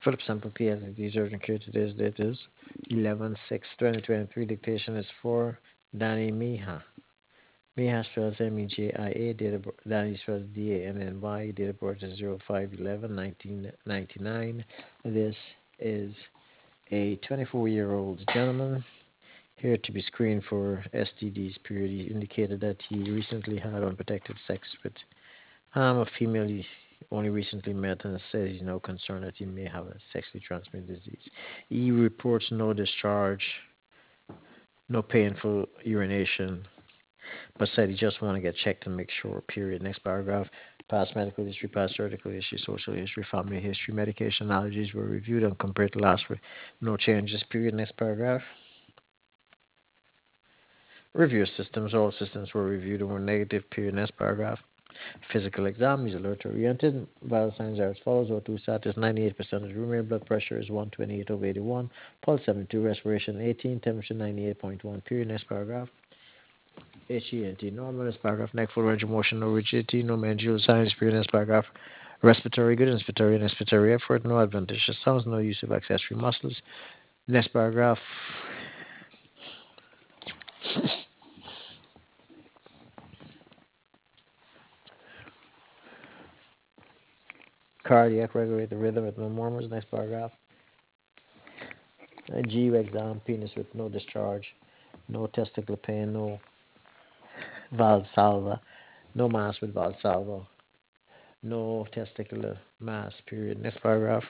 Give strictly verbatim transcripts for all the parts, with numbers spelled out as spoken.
Philip Sample P L C D urgent care. Today's date is eleven six twenty twenty-three. Dictation is for Danny Miha. Miha spells M E J I A. Date of birth, Danny spells D A N N Y. Date of birth is zero five eleven nineteen ninety-nine. This is a twenty-four year old gentleman here to be screened for S T Ds. Period. He indicated that he recently had unprotected sex with um, a female he only recently met and says he's no concern that he may have a sexually transmitted disease. He reports no discharge, no painful urination, but said he just want to get checked and make sure. Period. Next paragraph. Past medical history, past surgical history, social history, family history, medication allergies were reviewed and compared to last week. No changes. Period. Next paragraph. Review systems. All systems were reviewed and were negative. Period. Next paragraph. Physical exam is alert oriented. Vital signs are as follows: O two status ninety-eight percent of room air, blood pressure is one twenty-eight over eighty-one, pulse seventy-two, respiration eighteen, temperature ninety-eight point one. Period. Next paragraph. H E N T normal. Next paragraph. Neck full range of motion, no rigidity, no mandibular signs. Period. Next paragraph. Respiratory good, inspiratory and expiratory effort, no adventitious sounds, no use of accessory muscles. Next paragraph. Cardiac regulate the rhythm with no murmurs. Next paragraph. A G U exam, penis with no discharge, no testicular pain, no valsalva, no mass with valsalva, no testicular mass. Period. Next paragraph.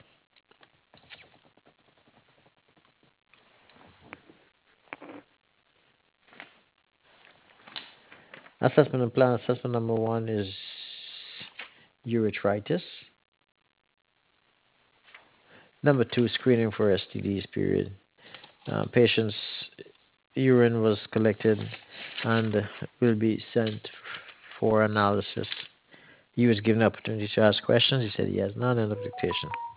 Assessment and plan. Assessment number one is urethritis. Number two, screening for S T Ds. Period. Uh, patient's urine was collected and will be sent for analysis. He was given the opportunity to ask questions. He said he has none. End of dictation.